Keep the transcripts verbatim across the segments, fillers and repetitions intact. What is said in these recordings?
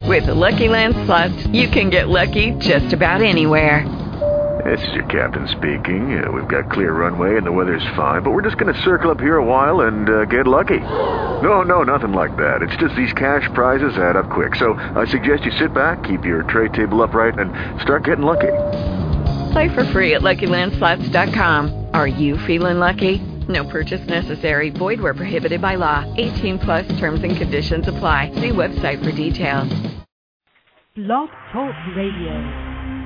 With the Lucky Land Slots, you can get lucky just about anywhere. This is your captain speaking. Uh, we've got clear runway and the weather's fine, but we're just going to circle up here a while and uh, get lucky. No, no, nothing like that. It's just these cash prizes add up quick. So I suggest you sit back, keep your tray table upright, and start getting lucky. Play for free at Lucky Land Slots dot com. Are you feeling lucky? No purchase necessary. Void where prohibited by law. eighteen plus terms and conditions apply. See website for details. Blog Talk Radio.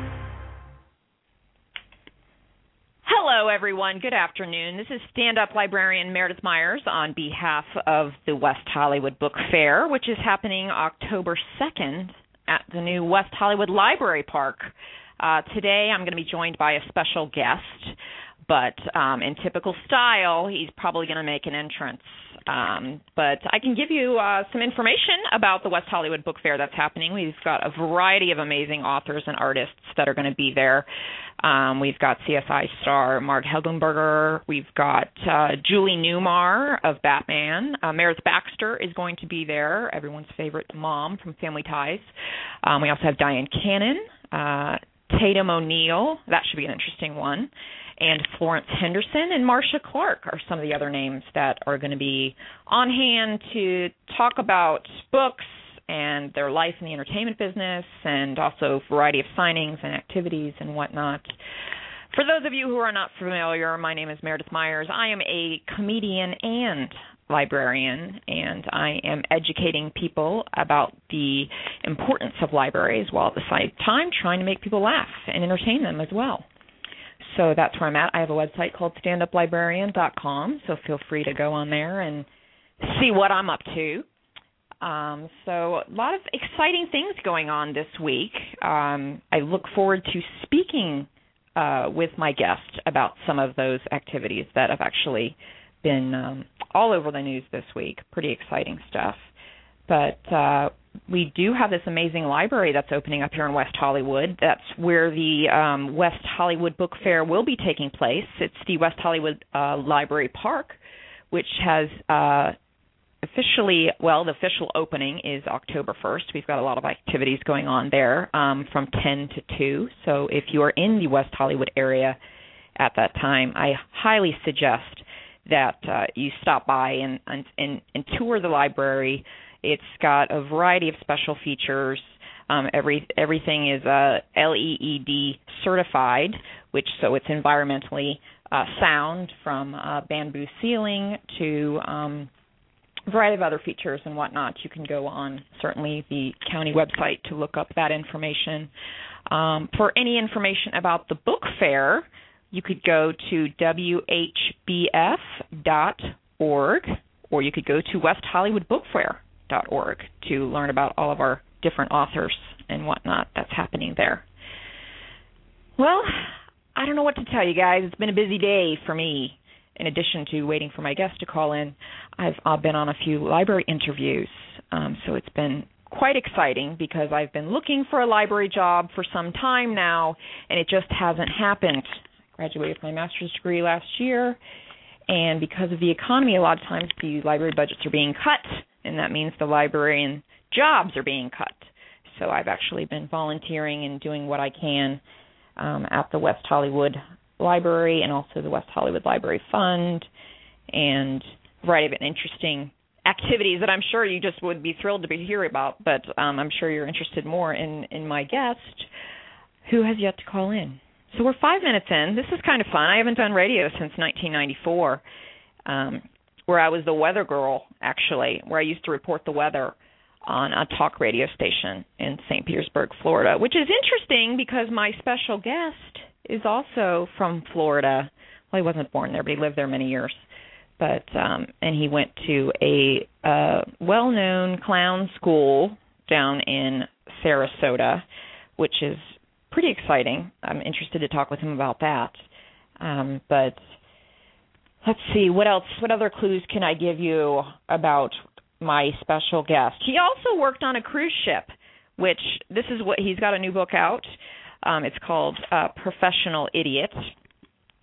Hello, everyone. Good afternoon. This is stand-up librarian Meredith Myers on behalf of the West Hollywood Book Fair, which is happening October second at the new West Hollywood Library Park. Uh, today, I'm going to be joined by a special guest, but um, in typical style, he's probably going to make an entrance. Um, but I can give you uh, some information about the West Hollywood Book Fair that's happening. We've got a variety of amazing authors and artists that are going to be there. Um, we've got C S I star Marg Helgenberger. We've got uh, Julie Newmar of Batman. Uh, Meredith Baxter is going to be there, everyone's favorite mom from Family Ties. Um, we also have Diane Cannon, uh, Tatum O'Neill. That should be an interesting one. And Florence Henderson and Marcia Clark are some of the other names that are going to be on hand to talk about books and their life in the entertainment business, and also a variety of signings and activities and whatnot. For those of you who are not familiar, my name is Meredith Myers. I am a comedian and librarian, and I am educating people about the importance of libraries while at the same time trying to make people laugh and entertain them as well. So that's where I'm at. I have a website called stand up librarian dot com, so feel free to go on there and see what I'm up to. Um, so a lot of exciting things going on this week. Um, I look forward to speaking uh, with my guest about some of those activities that have actually been um, all over the news this week. Pretty exciting stuff. But uh, we do have this amazing library that's opening up here in West Hollywood. That's where the um, West Hollywood Book Fair will be taking place. It's the West Hollywood uh, Library Park, which has uh, officially, well, the official opening is October first. We've got a lot of activities going on there um, from ten to two. So if you are in the West Hollywood area at that time, I highly suggest that uh, you stop by and, and, and tour the library. It's got a variety of special features. Um, every everything is uh, L E E D certified, which so it's environmentally uh, sound, from uh, bamboo ceiling to um, a variety of other features and whatnot. You can go on certainly the county website to look up that information. Um, for any information about the book fair, you could go to W H B F dot org, or you could go to West Hollywood Book Fair dot org to learn about all of our different authors and whatnot that's happening there. Well, I don't know what to tell you guys. It's been a busy day for me. In addition to waiting for my guest to call in, I've uh, been on a few library interviews, um, so it's been quite exciting because I've been looking for a library job for some time now, and it just hasn't happened. I graduated with my master's degree last year, and because of the economy, a lot of times the library budgets are being cut, and that means the librarian jobs are being cut. So I've actually been volunteering and doing what I can um, at the West Hollywood Library and also the West Hollywood Library Fund, and a variety of interesting activities that I'm sure you just would be thrilled to be hear about, but um, I'm sure you're interested more in, in my guest, who has yet to call in. So we're five minutes in. This is kind of fun. I haven't done radio since nineteen ninety-four. Um, where I was the weather girl, actually, where I used to report the weather on a talk radio station in Saint Petersburg, Florida, which is interesting because my special guest is also from Florida. Well, he wasn't born there, but he lived there many years. But um, and he went to a uh, well-known clown school down in Sarasota, which is pretty exciting. I'm interested to talk with him about that. Um, but let's see, what else, what other clues can I give you about my special guest? He also worked on a cruise ship, which this is what, he's got a new book out. Um, it's called uh, Professional Idiot.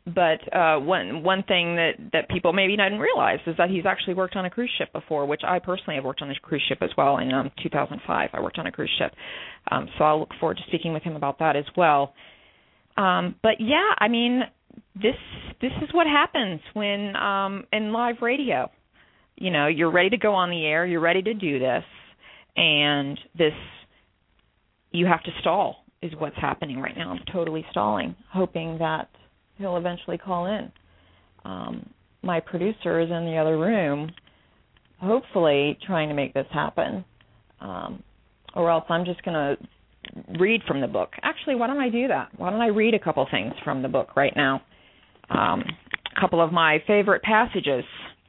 but uh, one one thing that, that people maybe didn't realize is that he's actually worked on a cruise ship before, which I personally have worked on a cruise ship as well. In um, two thousand five, I worked on a cruise ship. Um, so I'll look forward to speaking with him about that as well. Um, but, yeah, I mean, this this is what happens when um, in live radio. You know, you're ready to go on the air, you're ready to do this, and this, you have to stall is what's happening right now. I'm totally stalling, hoping that he'll eventually call in. Um, my producer is in the other room, hopefully trying to make this happen, um, or else I'm just going to read from the book. Actually, why don't I do that? Why don't I read a couple things from the book right now? Um, a couple of my favorite passages.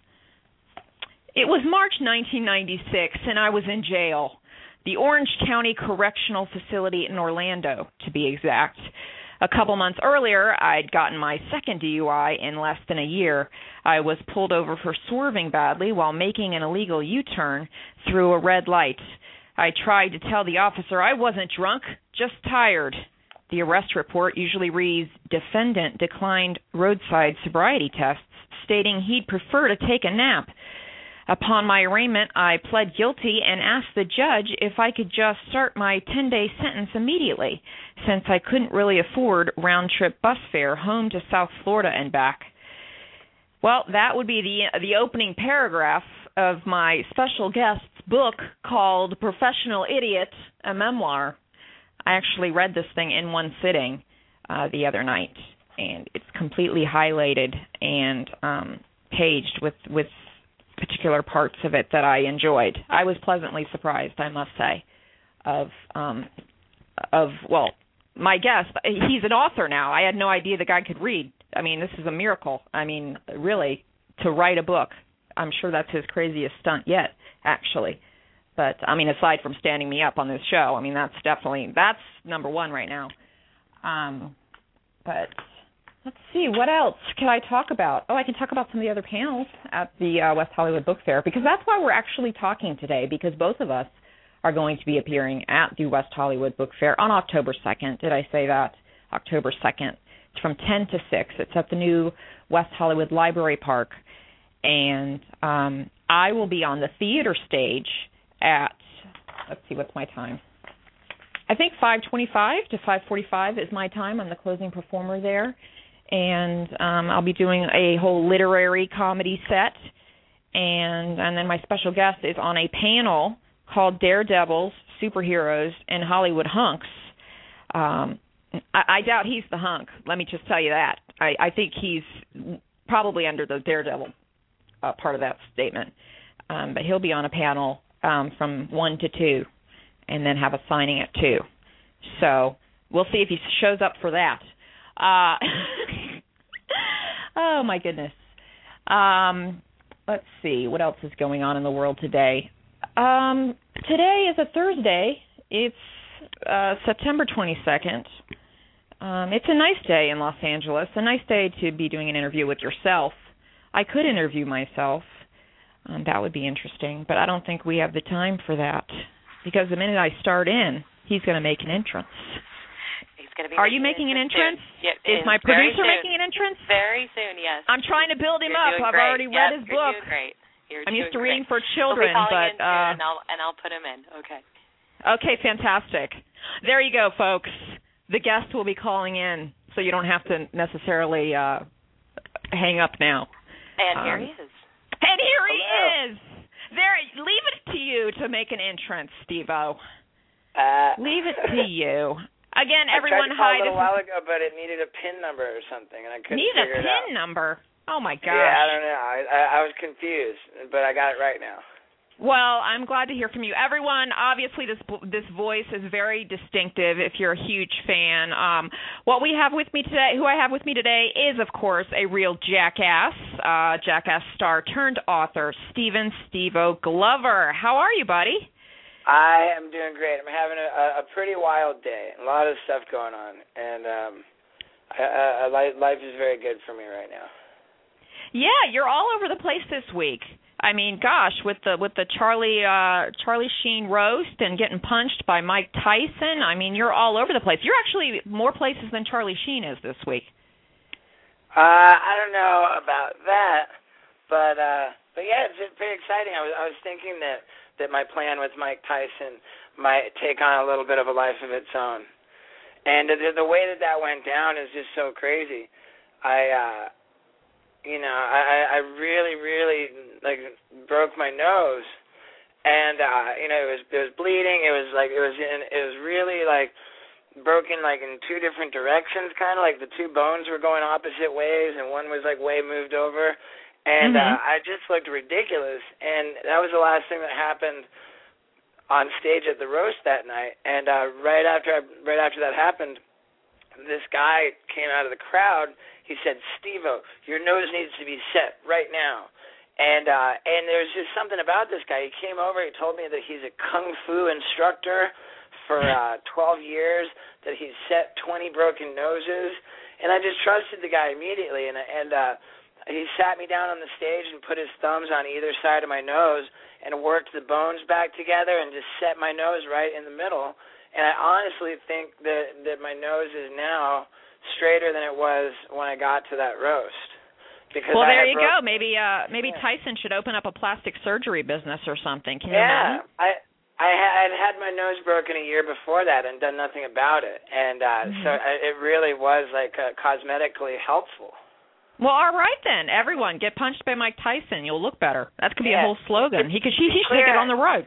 It was March nineteen ninety-six, and I was in jail. The Orange County Correctional Facility in Orlando, to be exact. A couple months earlier, I'd gotten my second D U I in less than a year. I was pulled over for swerving badly while making an illegal U-turn through a red light. I tried to tell the officer I wasn't drunk, just tired. The arrest report usually reads, defendant declined roadside sobriety tests, stating he'd prefer to take a nap. Upon my arraignment, I pled guilty and asked the judge if I could just start my ten-day sentence immediately, since I couldn't really afford round-trip bus fare home to South Florida and back. Well, that would be the the opening paragraph of my special guest's book called Professional Idiot, a Memoir. I actually read this thing in one sitting uh, the other night, and it's completely highlighted and um, paged with, with particular parts of it that I enjoyed. I was pleasantly surprised, I must say, of, um, of well, my guest. He's an author now. I had no idea the guy could read. I mean, this is a miracle. I mean, really, to write a book. I'm sure that's his craziest stunt yet, actually. But, I mean, aside from standing me up on this show, I mean, that's definitely, that's number one right now. Um, but let's see, what else can I talk about? Oh, I can talk about some of the other panels at the uh, West Hollywood Book Fair, because that's why we're actually talking today, because both of us are going to be appearing at the West Hollywood Book Fair on October second. Did I say that? October second. It's from ten to six. It's at the new West Hollywood Library Park. And um, I will be on the theater stage at, let's see, what's my time? I think five twenty-five to five forty-five is my time. I'm the closing performer there. And um, I'll be doing a whole literary comedy set. And, and then my special guest is on a panel called Daredevils, Superheroes, and Hollywood Hunks. Um, I, I doubt he's the hunk. Let me just tell you that. I, I think he's probably under the Daredevil uh, part of that statement. Um, but he'll be on a panel um, from one to two, and then have a signing at two. So we'll see if he shows up for that. Uh, oh, my goodness. Um, let's see. What else is going on in the world today? Um, today is a Thursday. It's uh, September twenty-second. Um, it's a nice day in Los Angeles, a nice day to be doing an interview with yourself. I could interview myself. Um, that would be interesting, but I don't think we have the time for that, because the minute I start in, he's going to make an entrance. He's going to be. Are you making an entrance? Yep, is my producer making an entrance? Very soon, yes. I'm trying to build him you're up. I've great. already yep, read his you're book. Doing great. You're I'm doing used to great. reading for children, we'll be but in uh, and I'll and I'll put him in. Okay. Okay, fantastic. There you go, folks. The guest will be calling in, so you don't have to necessarily uh, hang up now. And um, here he is. And here he Hello. is. There, leave it to you to make an entrance, Steve-O. Uh, Leave it to you. Again, everyone, I tried to call hi. a little This while ago, but it needed a PIN number or something, and I couldn't need a figure it PIN out. number. Oh my gosh. Yeah, I don't know. I, I I was confused, but I got it right now. Well, I'm glad to hear from you. Everyone, obviously this this voice is very distinctive if you're a huge fan. Um, what we have with me today, who I have with me today is, of course, a real jackass, uh, jackass star turned author, Steven Steve-O Glover. How are you, buddy? I am doing great. I'm having a, a pretty wild day. A lot of stuff going on, and um, I, I, life is very good for me right now. Yeah, you're all over the place this week. I mean, gosh, with the with the Charlie uh, Charlie Sheen roast and getting punched by Mike Tyson, I mean, you're all over the place. You're actually more places than Charlie Sheen is this week. Uh, I don't know about that, but uh, but yeah, it's just pretty exciting. I was I was thinking that, that my plan with Mike Tyson might take on a little bit of a life of its own, and the, the way that that went down is just so crazy. I uh, you know I I really really like broke my nose, and uh, you know it was it was bleeding. It was like it was in, it was really like. broken like in two different directions, kind of like the two bones were going opposite ways, and one was like way moved over, and mm-hmm. uh, I just looked ridiculous. And that was the last thing that happened on stage at the roast that night. And uh, right after I, right after that happened, this guy came out of the crowd. He said, "Steve-O, your nose needs to be set right now." And uh, and there's just something about this guy. He came over. He told me that he's a kung fu instructor for uh, twelve years, that he's set twenty broken noses, and I just trusted the guy immediately, and and uh, he sat me down on the stage and put his thumbs on either side of my nose and worked the bones back together and just set my nose right in the middle, and I honestly think that, that my nose is now straighter than it was when I got to that roast. Because well, I there you broke- go. Maybe uh, maybe yeah. Tyson should open up a plastic surgery business or something. Can you yeah, imagine? I I had had my nose broken a year before that and done nothing about it, and uh, mm-hmm. so it really was like uh, cosmetically helpful. Well, all right then, everyone, get punched by Mike Tyson. You'll look better. That could be yeah. a whole slogan. He could he, he should clear, take it on the road.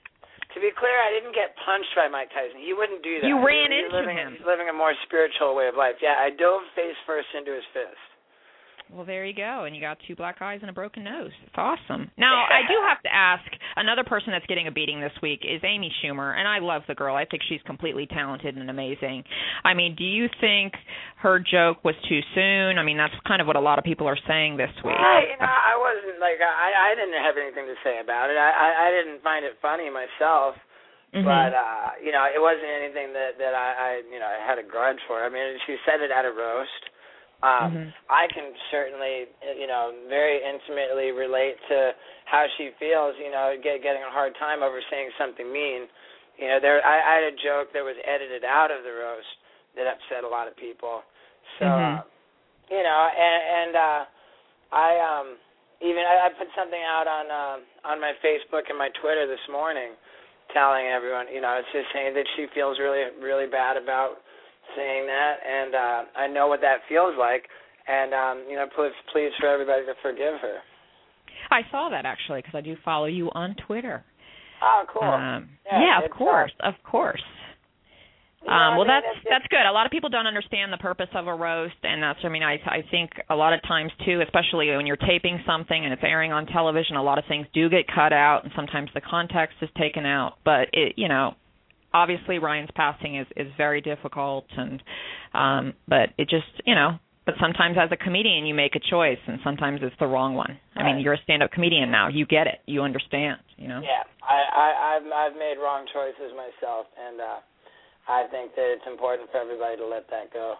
To be clear, I didn't get punched by Mike Tyson. He wouldn't do that. You ran he's into living, him. He's living a more spiritual way of life. Yeah, I dove face first into his fist. Well, there you go, and you got two black eyes and a broken nose. It's awesome. Now, I do have to ask, another person that's getting a beating this week is Amy Schumer, and I love the girl. I think she's completely talented and amazing. I mean, do you think her joke was too soon? I mean, that's kind of what a lot of people are saying this week. I, you know, I wasn't, like, I, I didn't have anything to say about it. I, I, I didn't find it funny myself, mm-hmm. but, uh, you know, it wasn't anything that, that I, I, you know, I had a grudge for. I mean, she said it at a roast. Um, mm-hmm. I can certainly, you know, very intimately relate to how she feels, you know, get, getting a hard time over saying something mean. You know, there, I, I had a joke that was edited out of the roast that upset a lot of people. So, mm-hmm. uh, you know, and, and uh, I um, even I, I put something out on uh, on my Facebook and my Twitter this morning, telling everyone, you know, it's just saying that she feels really, really bad about saying that, and uh, I know what that feels like, and, um, you know, please, please for everybody to forgive her. I saw that, actually, because I do follow you on Twitter. Oh, cool. Um, yeah, yeah, of course, uh, of course. Yeah, um, well, I mean, that's it's, that's good. A lot of people don't understand the purpose of a roast, and that's, I mean, I I think a lot of times, too, especially when you're taping something and it's airing on television, a lot of things do get cut out, and sometimes the context is taken out, but, it, you know, obviously, Ryan's passing is, is very difficult, and um, but it just, you know, but sometimes as a comedian you make a choice, and sometimes it's the wrong one. I right. mean, you're a stand-up comedian now. You get it. You understand, you know? Yeah, I, I, I've, I've made wrong choices myself, and uh, I think that it's important for everybody to let that go.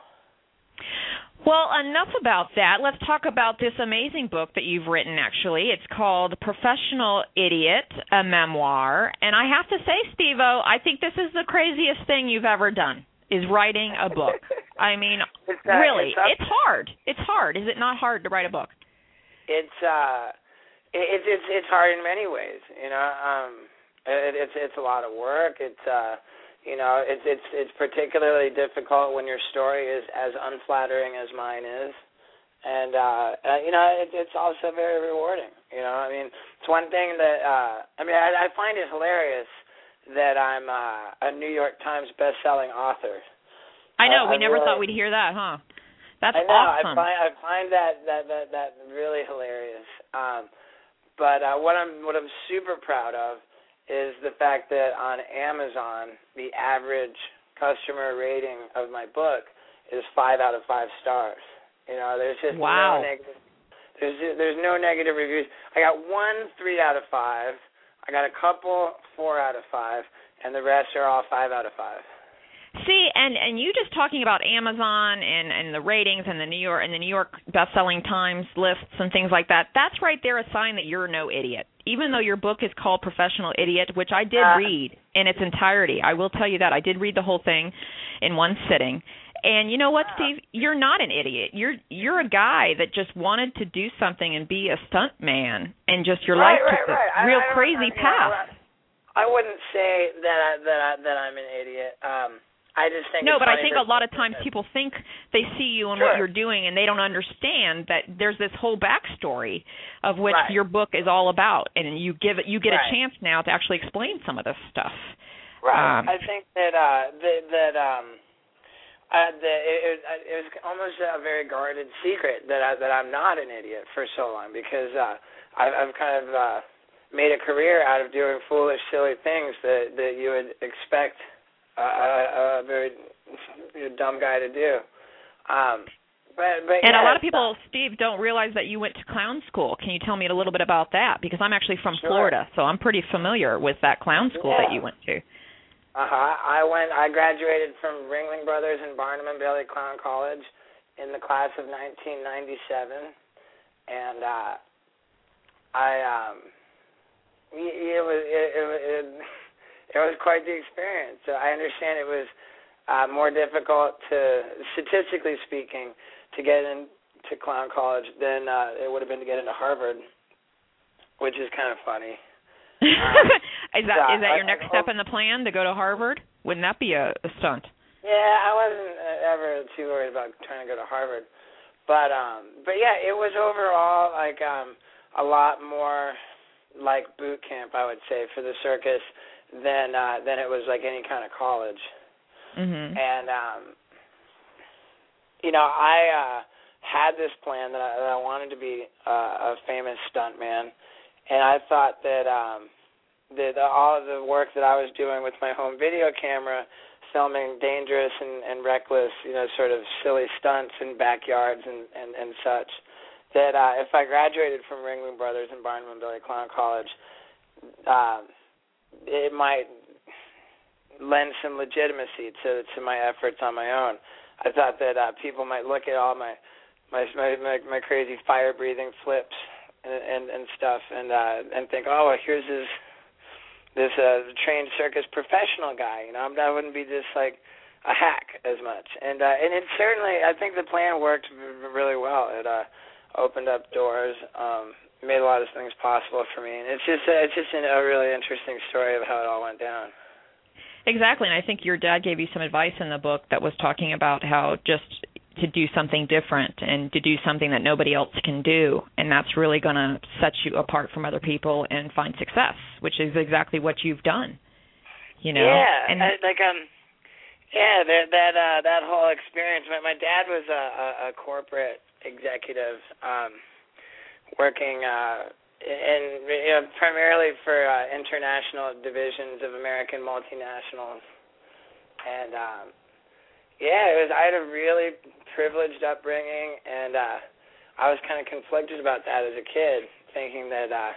Well, enough about that. Let's talk about this amazing book that you've written, actually. It's called Professional Idiot, a Memoir. And I have to say, Steve-O, I think this is the craziest thing you've ever done, is writing a book. I mean, it's, uh, really, it's, it's hard. It's hard. Is it not hard to write a book? It's uh, it, it's it's hard in many ways. You know, um, it, it's it's a lot of work. It's uh. You know, it's it's it's particularly difficult when your story is as unflattering as mine is, and uh, uh, you know, it, it's also very rewarding. You know, I mean, it's one thing that uh, I mean, I, I find it hilarious that I'm uh, a New York Times best-selling author. I know. Uh, we I never really, thought we'd hear that, huh? That's I know. awesome. I find I find that that that, that really hilarious. Um, but uh, what I'm what I'm super proud of is the fact that on Amazon, the average customer rating of my book is five out of five stars. You know, there's just wow. no negative. There's there's no negative reviews. I got one three out of five. I got a couple four out of five, and the rest are all five out of five. See, and, and you just talking about Amazon and, and the ratings and the New York and the New York best-selling Times lists and things like that, that's right there a sign that you're no idiot. Even though your book is called Professional Idiot, which I did uh, read in its entirety. I will tell you that. I did read the whole thing in one sitting. And you know what, Steve? You're not an idiot. You're you're a guy that just wanted to do something and be a stunt man, and just your right, life right, took a right. real I, I crazy I, path. I wouldn't say that I, that I, that I'm an idiot. Um, I just think no, it's but I funny think that, a lot of times people think they see you and sure. what you're doing, and they don't understand that there's this whole backstory of which right. your book is all about, and you give it, you get right. a chance now to actually explain some of this stuff. Right. Um, I think that uh, that, that um, uh, that it, it was almost a very guarded secret that I, that I'm not an idiot for so long, because uh, I've, I've kind of uh, made a career out of doing foolish, silly things that that you would expect a, a, a very dumb guy to do. Um, but, but and yeah, a lot of people, Steve, don't realize that you went to clown school. Can you tell me a little bit about that? Because I'm actually from sure. Florida, so I'm pretty familiar with that clown school yeah. that you went to. Uh-huh. I went. I graduated from Ringling Brothers and Barnum and Bailey Clown College in the class of nineteen ninety-seven, and uh, I um, it was it, it, it, it was quite the experience. So I understand it was uh, more difficult to, statistically speaking, to get into clown college than uh, it would have been to get into Harvard, which is kind of funny. Um, is that yeah, is that your I, next I, step in the plan, to go to Harvard? Wouldn't that be a, a stunt? Yeah, I wasn't ever too worried about trying to go to Harvard, but um, but yeah, it was overall like um, a lot more like boot camp, I would say, for the circus than uh, than it was like any kind of college. Mm-hmm. And um, you know, I uh, had this plan that I, that I wanted to be uh, a famous stuntman. And I thought that um, that all of the work that I was doing with my home video camera, filming dangerous and, and reckless, you know, sort of silly stunts in backyards and, and, and such, that uh, if I graduated from Ringling Brothers and Barnum and Bailey Clown College, uh, it might lend some legitimacy to to my efforts on my own. I thought that uh, people might look at all my my my, my, my crazy fire-breathing flips And, and and stuff, and uh, and think, oh, well, here's this this uh, trained circus professional guy. You know, I wouldn't be just like a hack as much. And uh, and it certainly, I think the plan worked really well. It uh, opened up doors, um, made a lot of things possible for me, and it's just uh, it's just a really interesting story of how it all went down. Exactly, and I think your dad gave you some advice in the book that was talking about how just to do something different and to do something that nobody else can do, and that's really going to set you apart from other people and find success, which is exactly what you've done. You know, yeah, and I, like um, yeah, that that uh, that whole experience. My my dad was a, a, a corporate executive, um, working uh, in you know, primarily for uh, international divisions of American multinationals, and um, yeah, it was. I had a really privileged upbringing, and uh, I was kind of conflicted about that as a kid, thinking that, uh,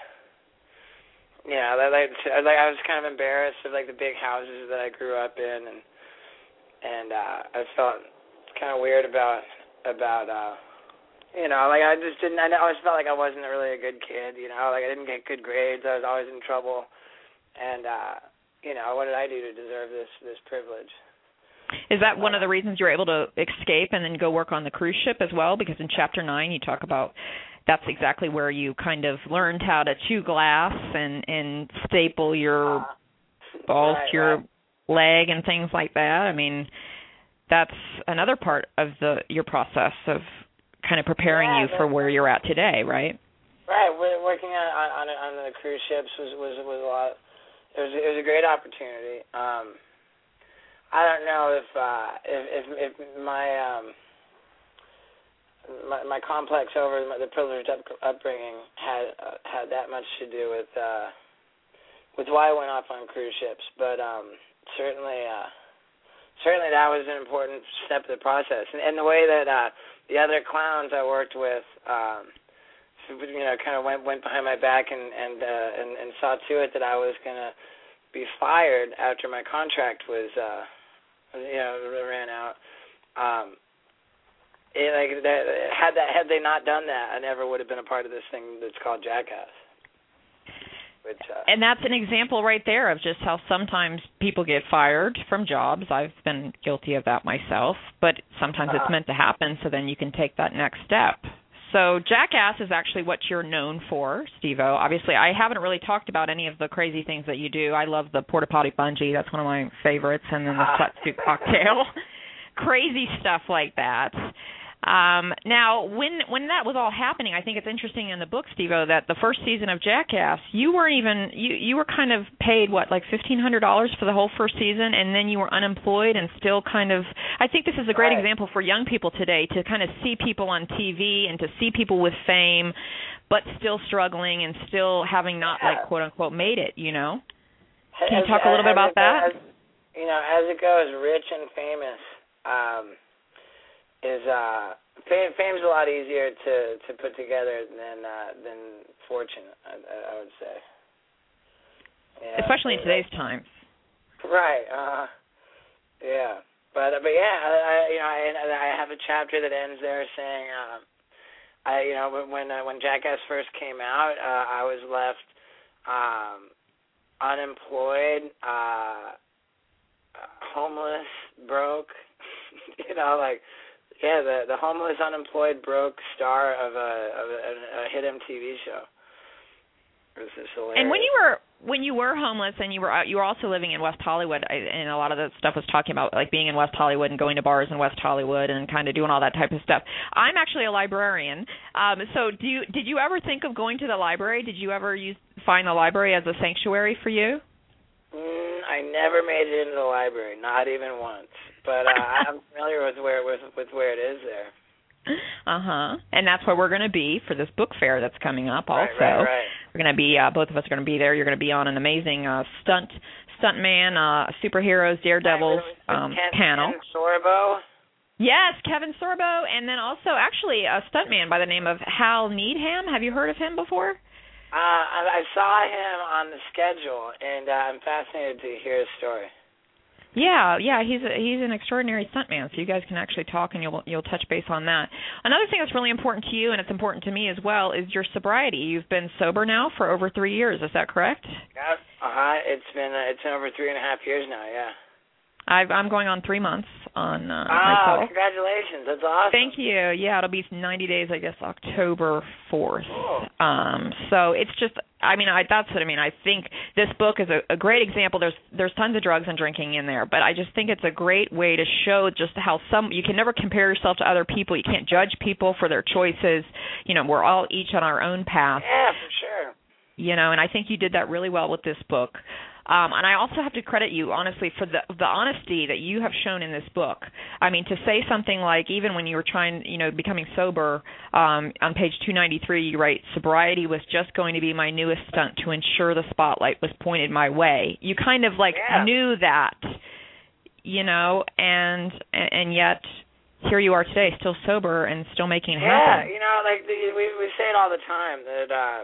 you know, that, like, like I was kind of embarrassed of like the big houses that I grew up in, and and uh, I felt kind of weird about about, uh, you know, like I just didn't. I always felt like I wasn't really a good kid, you know, like I didn't get good grades. I was always in trouble, and uh, you know, what did I do to deserve this this privilege? Is that one of the reasons you're able to escape and then go work on the cruise ship as well? Because in Chapter nine you talk about that's exactly where you kind of learned how to chew glass and, and staple your uh, balls right, to your right. leg and things like that. I mean, that's another part of the your process of kind of preparing yeah, you for where you're at today, right? Right. Working on on on the cruise ships was was was a lot. It was it was a great opportunity. Um, I don't know if uh, if, if if my um my, my complex over the privileged up, upbringing had uh, had that much to do with uh, with why I went off on cruise ships, but um, certainly uh, certainly that was an important step of the process, and, and the way that uh, the other clowns I worked with, um, you know, kind of went went behind my back and and uh, and, and saw to it that I was gonna be fired after my contract was. Uh, You know, ran out. Um, it, like that, had that, had they not done that, I never would have been a part of this thing that's called Jackass. Which, uh, and that's an example right there of just how sometimes people get fired from jobs. I've been guilty of that myself, but sometimes uh-huh. it's meant to happen, so then you can take that next step. So Jackass is actually what you're known for, Steve-O. Obviously, I haven't really talked about any of the crazy things that you do. I love the porta potty bungee. That's one of my favorites, and then the sweatsuit cocktail. Crazy stuff like that. Um, now, when when that was all happening, I think it's interesting in the book, Steve-O, that the first season of Jackass, you weren't even, you, you were kind of paid, what, like fifteen hundred dollars for the whole first season, and then you were unemployed and still kind of, I think this is a great right. example for young people today to kind of see people on T V and to see people with fame, but still struggling and still having not, yeah. like, quote-unquote, made it, you know? As, Can you talk a little bit about that? As, you know, as it goes, rich and famous, um, is uh fame, fame's a lot easier to, to put together than uh, than fortune, I, I would say. Yeah, especially in today's like, times. Right. Uh, yeah. But but yeah, I, I you know I I have a chapter that ends there saying um, I you know when uh, when Jackass first came out, uh, I was left um, unemployed, uh, homeless, broke. you know like. Yeah, the the homeless, unemployed, broke star of a of a, a hit M T V show. It was just hilarious. And when you were when you were homeless and you were you were also living in West Hollywood, and a lot of the stuff was talking about like being in West Hollywood and going to bars in West Hollywood and kind of doing all that type of stuff. I'm actually a librarian, um, so do you, did you ever think of going to the library? Did you ever use find the library as a sanctuary for you? Mm, I never made it into the library, not even once. But uh, I'm familiar with where with, with where it is there. Uh-huh. And that's where we're going to be for this book fair that's coming up also. Right, right, right. We're going to be, uh, both of us are going to be there. You're going to be on an amazing uh, stunt, stuntman, uh, superheroes, daredevils um, Ken, panel. Ken Sorbo? Yes, Kevin Sorbo, and then also actually a stuntman by the name of Hal Needham. Have you heard of him before? Uh, I, I saw him on the schedule, and uh, I'm fascinated to hear his story. Yeah, yeah, he's a, he's an extraordinary stuntman, so you guys can actually talk and you'll you'll touch base on that. Another thing that's really important to you, and it's important to me as well, is your sobriety. You've been sober now for over three years. Is that correct? Yeah, uh-huh. It's been uh, it's been over three and a half years now. Yeah. I've, I'm going on three months on uh, oh, myself. Congratulations! That's awesome. Thank you. Yeah, it'll be ninety days, I guess, October fourth. Oh. Um, so it's just, I mean, I, that's what I mean. I think this book is a, a great example. There's there's tons of drugs and drinking in there, but I just think it's a great way to show just how some, you can never compare yourself to other people. You can't judge people for their choices. You know, we're all each on our own path. Yeah, for sure. You know, and I think you did that really well with this book. Um, and I also have to credit you, honestly, for the the honesty that you have shown in this book. I mean, to say something like, even when you were trying, you know, becoming sober, um, on page two ninety-three, you write, sobriety was just going to be my newest stunt to ensure the spotlight was pointed my way. You kind of, like, yeah. knew that, you know, and and yet here you are today, still sober and still making it yeah, happen. Yeah, you know, like, the, we, we say it all the time, that, uh,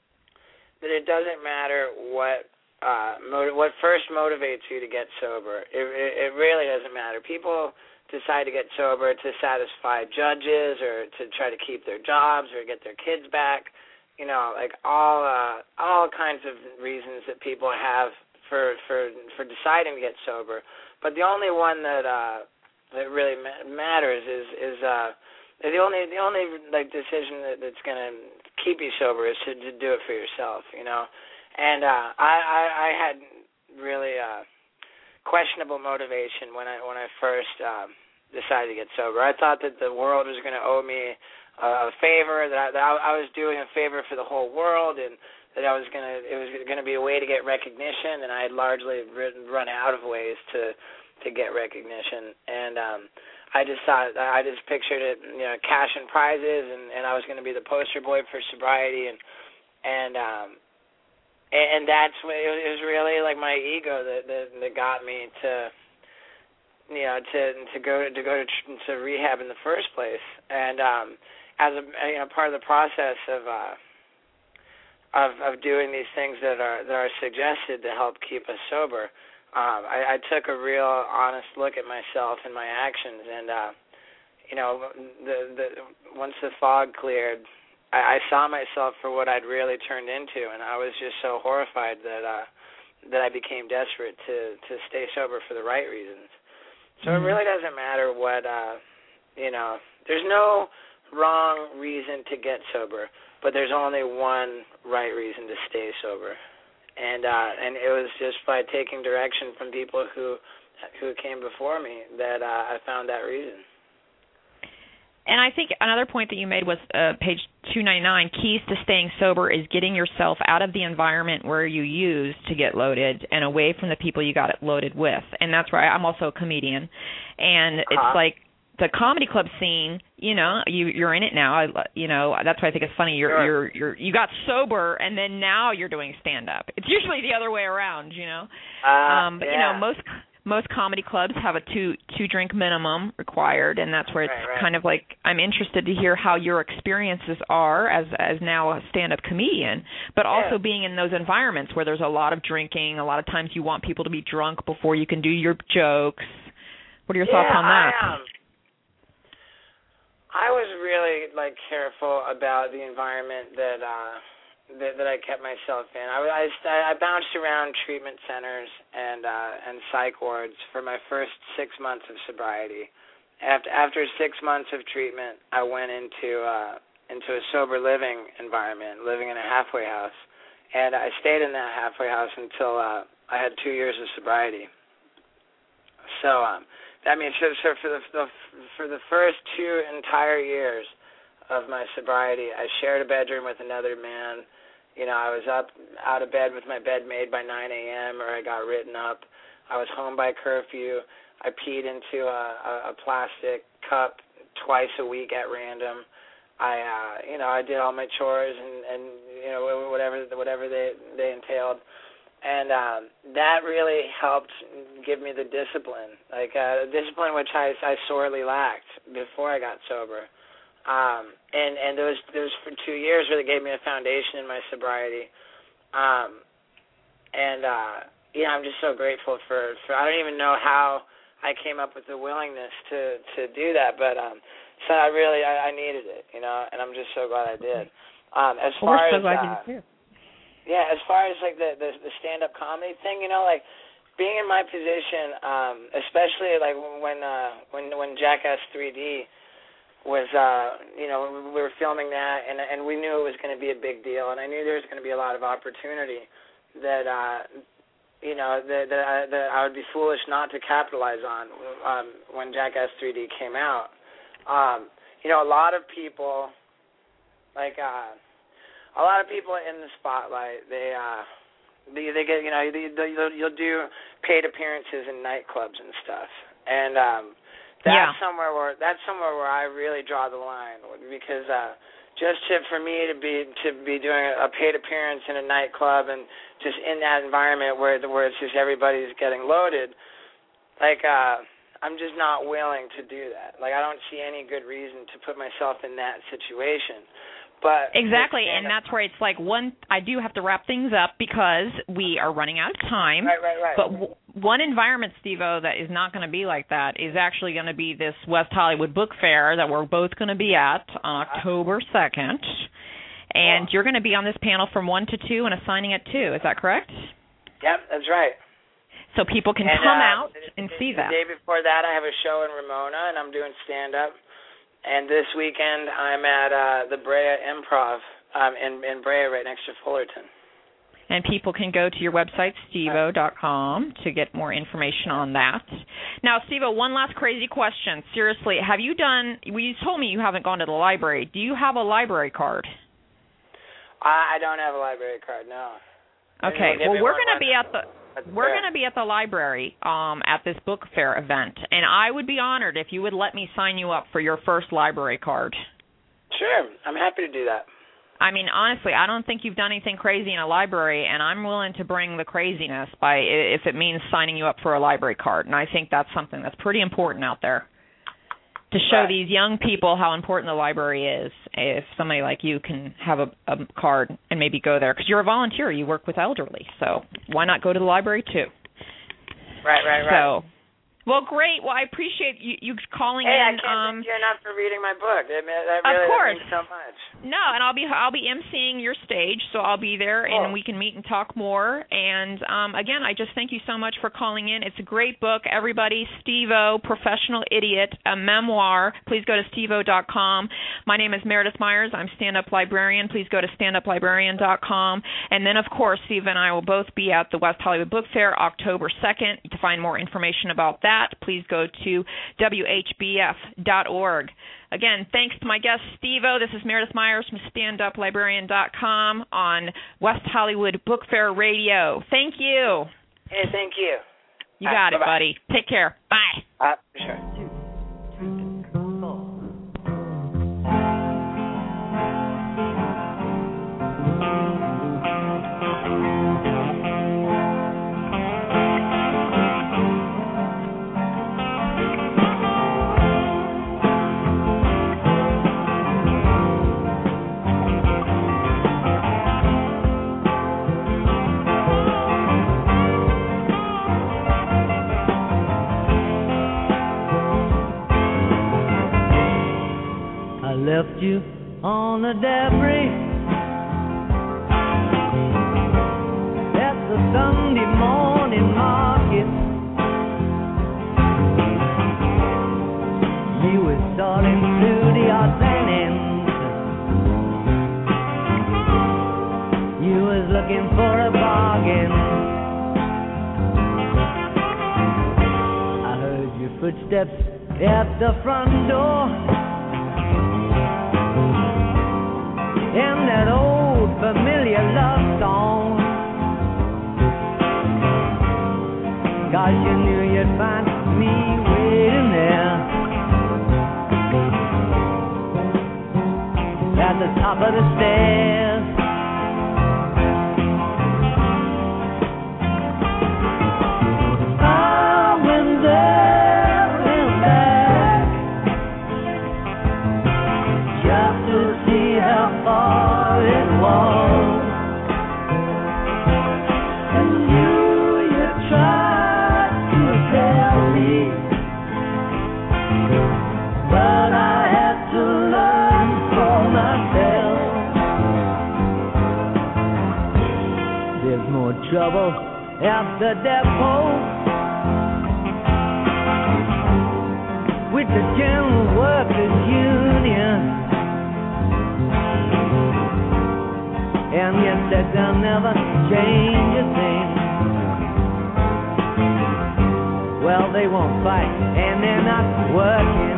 that it doesn't matter what... Uh, motiv- what first motivates you to get sober? It, it, it really doesn't matter. People decide to get sober to satisfy judges or to try to keep their jobs or get their kids back. You know, like all uh, all kinds of reasons that people have for for for deciding to get sober. But the only one that uh, that really ma- matters is is uh, the only the only like decision that, that's going to keep you sober is to, to do it for yourself. You know. And uh, I, I, I had really uh, questionable motivation when I when I first um, decided to get sober. I thought that the world was going to owe me a favor, that I, that I was doing a favor for the whole world, and that I was going to it was going to be a way to get recognition. And I had largely run out of ways to to get recognition. And um, I just thought I just pictured it, you know, cash and prizes, and, and I was going to be the poster boy for sobriety, and and um, And that's what it was really like my ego that, that that got me to, you know, to to go to go to, to rehab in the first place. And um, as a you know part of the process of uh, of of doing these things that are that are suggested to help keep us sober, um, I, I took a real honest look at myself and my actions. And uh, you know, the the once the fog cleared, I, I saw myself for what I'd really turned into, and I was just so horrified that uh, that I became desperate to, to stay sober for the right reasons. So mm-hmm. It really doesn't matter what, uh, you know, there's no wrong reason to get sober, but there's only one right reason to stay sober. And uh, and it was just by taking direction from people who who came before me that uh, I found that reason. And I think another point that you made was uh, page two ninety-nine, keys to staying sober is getting yourself out of the environment where you used to get loaded and away from the people you got it loaded with. And that's right. I'm also a comedian. And it's uh-huh. like the comedy club scene, you know, you, you're in it now. I, you know, that's why I think it's funny. You're, sure. you're, you're, you got sober, and then now you're doing stand-up. It's usually the other way around, you know. Uh, um, but, yeah. you know, most... Most comedy clubs have a two two drink minimum required, and that's where it's right, right. kind of like I'm interested to hear how your experiences are as as now a stand-up comedian, but also yeah. being in those environments where there's a lot of drinking. A lot of times you want people to be drunk before you can do your jokes. What are your yeah, thoughts on that? I, um, I was really like careful about the environment that. Uh, That, that I kept myself in. I, I, I bounced around treatment centers and uh, and psych wards for my first six months of sobriety. After after six months of treatment, I went into uh, into a sober living environment, living in a halfway house, and I stayed in that halfway house until uh, I had two years of sobriety. So um, that means so, so for the, the for the first two entire years of my sobriety, I shared a bedroom with another man. You know, I was up out of bed with my bed made by nine a.m. or I got written up. I was home by curfew. I peed into a, a, a plastic cup twice a week at random. I, uh, you know, I did all my chores and, and you know, whatever whatever they they entailed, and um, that really helped give me the discipline, like uh, discipline which I I sorely lacked before I got sober. Um, and, and those those for two years really gave me a foundation in my sobriety. Um, and, uh, yeah, I'm just so grateful for, for, I don't even know how I came up with the willingness to, to do that, but um, so I really, I, I needed it, you know, and I'm just so glad I did. Um, as well, far we're so as, glad uh, you did too. Yeah, as far as, like, the, the, the stand-up comedy thing, you know, like, being in my position, um, especially, like, when, uh, when, when Jackass three D was, uh, you know, we were filming that, and and we knew it was going to be a big deal, and I knew there was going to be a lot of opportunity that, uh, you know, that, that, I, that I would be foolish not to capitalize on um, when Jackass three D came out. Um, you know, a lot of people, like, uh, a lot of people in the spotlight, they, uh, they, they get, you know, they, they, you'll, you'll do paid appearances in nightclubs and stuff, and, um, That's yeah. somewhere where that's somewhere where I really draw the line, because uh, just to, for me to be to be doing a paid appearance in a nightclub and just in that environment where where it's just everybody's getting loaded, like uh, I'm just not willing to do that. Like I don't see any good reason to put myself in that situation. But exactly, and that's where it's like one. I do have to wrap things up because we are running out of time. Right, right, right. But w- one environment, Steve-O, that is not going to be like that is actually going to be this West Hollywood Book Fair that we're both going to be at on October second. And cool. You're going to be on this panel from one to two and assigning at two. Is that correct? Yep, that's right. So people can and, come uh, out the, and the, see the that. The day before that, I have a show in Ramona, and I'm doing stand-up. And this weekend, I'm at uh, the Brea Improv um, in, in Brea, right next to Fullerton. And people can go to your website, steve o dot com, to get more information on that. Now, Steve-O, one last crazy question. Seriously, have you done, well, you told me you haven't gone to the library. Do you have a library card? I, I don't have a library card, no. Okay, well, we're going to be at the... We're going to be at the library um, at this book fair event, and I would be honored if you would let me sign you up for your first library card. Sure, I'm happy to do that. I mean, honestly, I don't think you've done anything crazy in a library, and I'm willing to bring the craziness by if it means signing you up for a library card, and I think that's something that's pretty important out there. To show right. these young people how important the library is, if somebody like you can have a, a card and maybe go there. Because you're a volunteer. You work with elderly. So why not go to the library, too? Right, right, right. So Well, great. Well, I appreciate you, you calling hey, in. Hey, I can't um, thank you enough for reading my book. That, that really of course. means so much. No, and I'll be I'll be emceeing your stage, so I'll be there, cool. and we can meet and talk more. And um, again, I just thank you so much for calling in. It's a great book, everybody. Steve-O, Professional Idiot, a memoir. Please go to steve o dot com. My name is Meredith Myers. I'm stand-up librarian. Please go to stand up librarian dot com. And then, of course, Steve and I will both be at the West Hollywood Book Fair October second. To find more information about that, please go to w h b f dot org. Again, thanks to my guest, Steve-O. This is Meredith Myers from stand up librarian dot com on West Hollywood Book Fair Radio. Thank you. Hey, thank you. You got right, it, buddy. Take care. Bye. Uh, sure. Left you on the debris at the Sunday morning market. You were sorting through the odds and ends. You was looking for a bargain. I heard your footsteps at the front door. And that old familiar love song, 'cause you knew you'd find me waiting there at the top of the stairs. I went there and back just to see how far it was, and you, you tried to tell me, but I had to learn for myself. There's more trouble at the depot with the General Workers Union. And yet that they'll never change a thing. Well, they won't fight, and they're not working.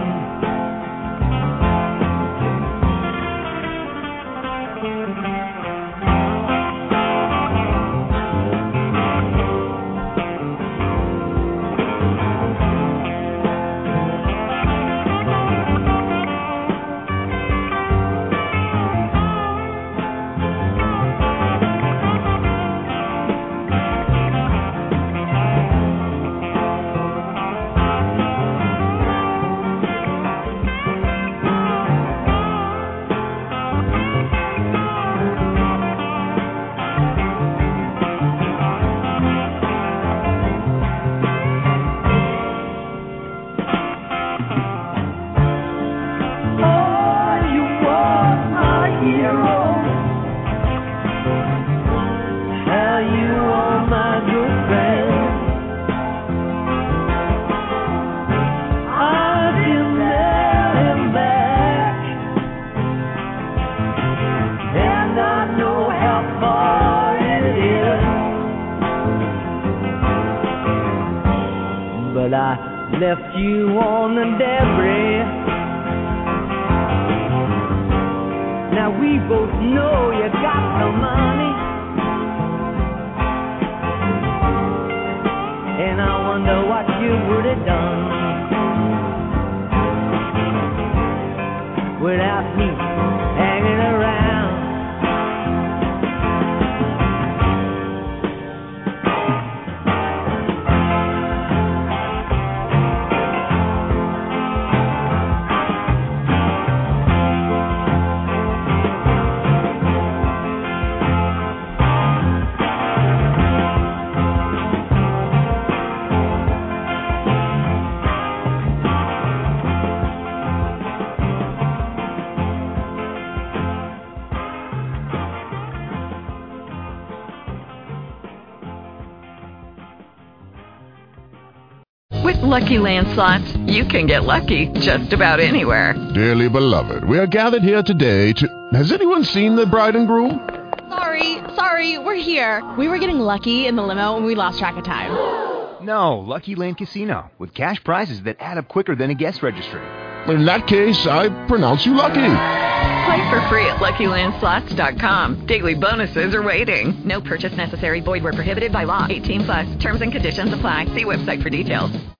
But I left you on the debris. Now we both know you got the money, and I wonder what you would have done without me hanging around. Lucky Land Slots, you can get lucky just about anywhere. Dearly beloved, we are gathered here today to... Has anyone seen the bride and groom? Sorry, sorry, we're here. We were getting lucky in the limo and we lost track of time. No, Lucky Land Casino, with cash prizes that add up quicker than a guest registry. In that case, I pronounce you lucky. Play for free at Lucky Land Slots dot com. Daily bonuses are waiting. No purchase necessary. Void where prohibited by law. eighteen plus. Terms and conditions apply. See website for details.